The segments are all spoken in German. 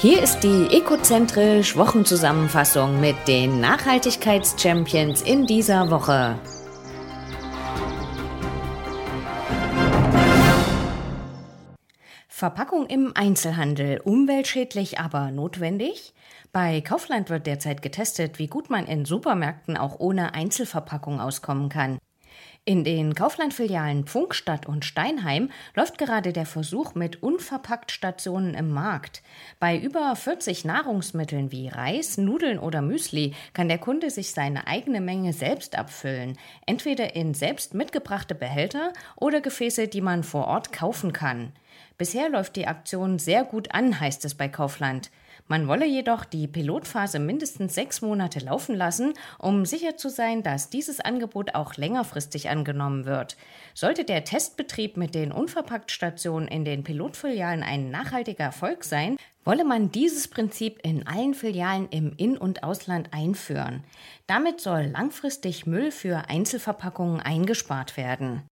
Hier ist die Ecozentrisch Wochenzusammenfassung mit den Nachhaltigkeitschampions in dieser Woche. Verpackung im Einzelhandel, umweltschädlich, aber notwendig? Bei Kaufland wird derzeit getestet, wie gut man in Supermärkten auch ohne Einzelverpackung auskommen kann. In den Kaufland-Filialen Pfungstadt und Steinheim läuft gerade der Versuch mit Unverpackt-Stationen im Markt. Bei über 40 Nahrungsmitteln wie Reis, Nudeln oder Müsli kann der Kunde sich seine eigene Menge selbst abfüllen, entweder in selbst mitgebrachte Behälter oder Gefäße, die man vor Ort kaufen kann. Bisher läuft die Aktion sehr gut an, heißt es bei Kaufland. Man wolle jedoch die Pilotphase mindestens 6 Monate laufen lassen, um sicher zu sein, dass dieses Angebot auch längerfristig angenommen wird. Sollte der Testbetrieb mit den Unverpackt-Stationen in den Pilotfilialen ein nachhaltiger Erfolg sein, wolle man dieses Prinzip in allen Filialen im In- und Ausland einführen. Damit soll langfristig Müll für Einzelverpackungen eingespart werden.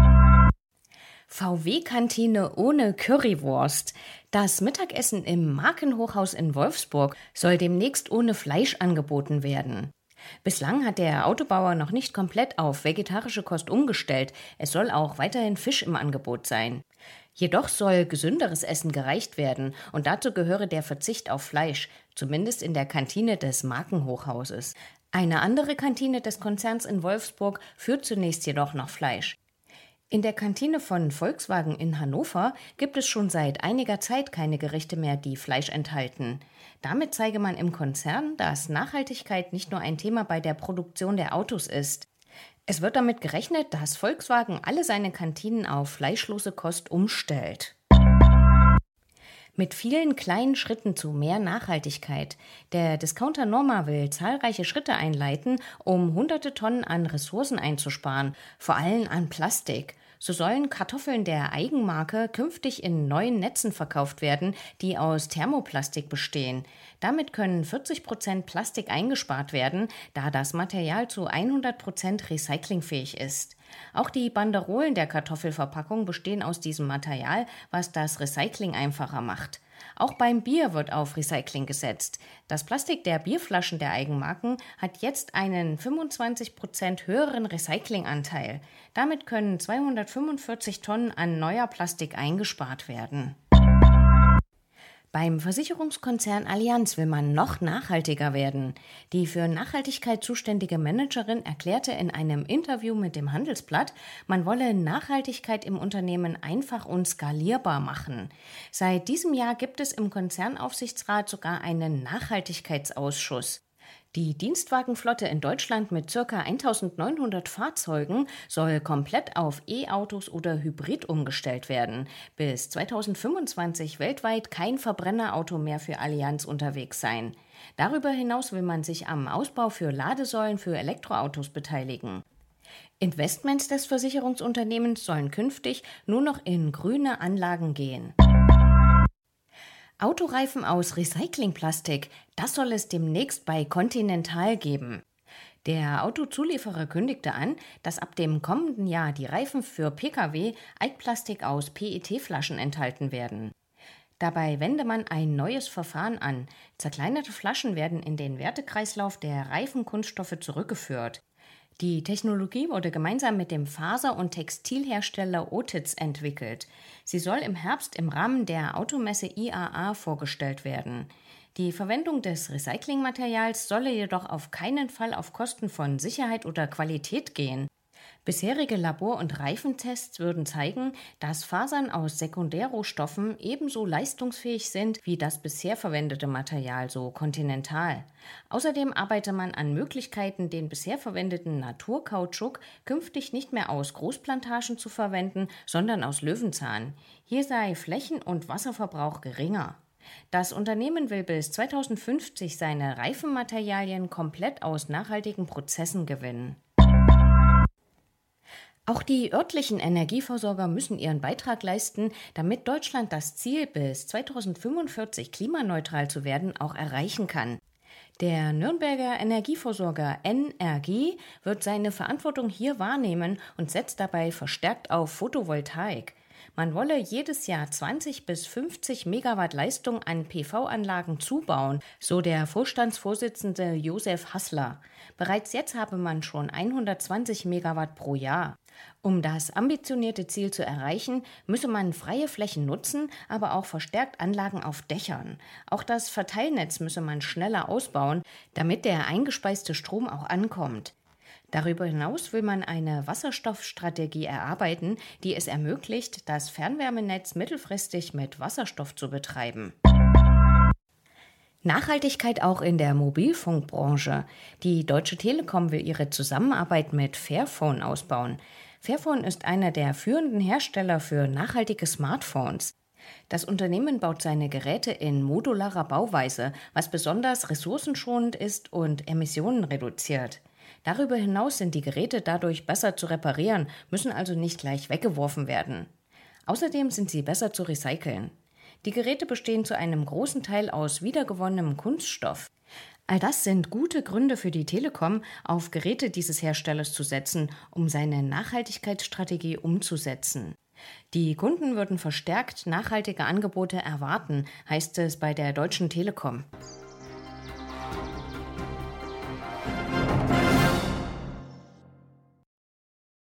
VW-Kantine ohne Currywurst. Das Mittagessen im Markenhochhaus in Wolfsburg soll demnächst ohne Fleisch angeboten werden. Bislang hat der Autobauer noch nicht komplett auf vegetarische Kost umgestellt. Es soll auch weiterhin Fisch im Angebot sein. Jedoch soll gesünderes Essen gereicht werden und dazu gehöre der Verzicht auf Fleisch, zumindest in der Kantine des Markenhochhauses. Eine andere Kantine des Konzerns in Wolfsburg führt zunächst jedoch noch Fleisch. In der Kantine von Volkswagen in Hannover gibt es schon seit einiger Zeit keine Gerichte mehr, die Fleisch enthalten. Damit zeige man im Konzern, dass Nachhaltigkeit nicht nur ein Thema bei der Produktion der Autos ist. Es wird damit gerechnet, dass Volkswagen alle seine Kantinen auf fleischlose Kost umstellt. Mit vielen kleinen Schritten zu mehr Nachhaltigkeit. Der Discounter Norma will zahlreiche Schritte einleiten, um hunderte Tonnen an Ressourcen einzusparen, vor allem an Plastik. So sollen Kartoffeln der Eigenmarke künftig in neuen Netzen verkauft werden, die aus Thermoplastik bestehen. Damit können 40% Plastik eingespart werden, da das Material zu 100% recyclingfähig ist. Auch die Banderolen der Kartoffelverpackung bestehen aus diesem Material, was das Recycling einfacher macht. Auch beim Bier wird auf Recycling gesetzt. Das Plastik der Bierflaschen der Eigenmarken hat jetzt einen 25% höheren Recyclinganteil. Damit können 245 Tonnen an neuer Plastik eingespart werden. Beim Versicherungskonzern Allianz will man noch nachhaltiger werden. Die für Nachhaltigkeit zuständige Managerin erklärte in einem Interview mit dem Handelsblatt, man wolle Nachhaltigkeit im Unternehmen einfach und skalierbar machen. Seit diesem Jahr gibt es im Konzernaufsichtsrat sogar einen Nachhaltigkeitsausschuss. Die Dienstwagenflotte in Deutschland mit ca. 1900 Fahrzeugen soll komplett auf E-Autos oder Hybrid umgestellt werden. Bis 2025 weltweit kein Verbrennerauto mehr für Allianz unterwegs sein. Darüber hinaus will man sich am Ausbau für Ladesäulen für Elektroautos beteiligen. Investments des Versicherungsunternehmens sollen künftig nur noch in grüne Anlagen gehen. Autoreifen aus Recyclingplastik, das soll es demnächst bei Continental geben. Der Autozulieferer kündigte an, dass ab dem kommenden Jahr die Reifen für Pkw Altplastik aus PET-Flaschen enthalten werden. Dabei wende man ein neues Verfahren an. Zerkleinerte Flaschen werden in den Wertekreislauf der Reifenkunststoffe zurückgeführt. Die Technologie wurde gemeinsam mit dem Faser- und Textilhersteller Otis entwickelt. Sie soll im Herbst im Rahmen der Automesse IAA vorgestellt werden. Die Verwendung des Recyclingmaterials solle jedoch auf keinen Fall auf Kosten von Sicherheit oder Qualität gehen. Bisherige Labor- und Reifentests würden zeigen, dass Fasern aus Sekundärrohstoffen ebenso leistungsfähig sind wie das bisher verwendete Material, so Continental. Außerdem arbeite man an Möglichkeiten, den bisher verwendeten Naturkautschuk künftig nicht mehr aus Großplantagen zu verwenden, sondern aus Löwenzahn. Hier sei Flächen- und Wasserverbrauch geringer. Das Unternehmen will bis 2050 seine Reifenmaterialien komplett aus nachhaltigen Prozessen gewinnen. Auch die örtlichen Energieversorger müssen ihren Beitrag leisten, damit Deutschland das Ziel, bis 2045 klimaneutral zu werden, auch erreichen kann. Der Nürnberger Energieversorger NRG wird seine Verantwortung hier wahrnehmen und setzt dabei verstärkt auf Photovoltaik. Man wolle jedes Jahr 20 bis 50 Megawatt Leistung an PV-Anlagen zubauen, so der Vorstandsvorsitzende Josef Hassler. Bereits jetzt habe man schon 120 Megawatt pro Jahr. Um das ambitionierte Ziel zu erreichen, müsse man freie Flächen nutzen, aber auch verstärkt Anlagen auf Dächern. Auch das Verteilnetz müsse man schneller ausbauen, damit der eingespeiste Strom auch ankommt. Darüber hinaus will man eine Wasserstoffstrategie erarbeiten, die es ermöglicht, das Fernwärmenetz mittelfristig mit Wasserstoff zu betreiben. Nachhaltigkeit auch in der Mobilfunkbranche. Die Deutsche Telekom will ihre Zusammenarbeit mit Fairphone ausbauen. Fairphone ist einer der führenden Hersteller für nachhaltige Smartphones. Das Unternehmen baut seine Geräte in modularer Bauweise, was besonders ressourcenschonend ist und Emissionen reduziert. Darüber hinaus sind die Geräte dadurch besser zu reparieren, müssen also nicht gleich weggeworfen werden. Außerdem sind sie besser zu recyceln. Die Geräte bestehen zu einem großen Teil aus wiedergewonnenem Kunststoff. All das sind gute Gründe für die Telekom, auf Geräte dieses Herstellers zu setzen, um seine Nachhaltigkeitsstrategie umzusetzen. Die Kunden würden verstärkt nachhaltige Angebote erwarten, heißt es bei der Deutschen Telekom.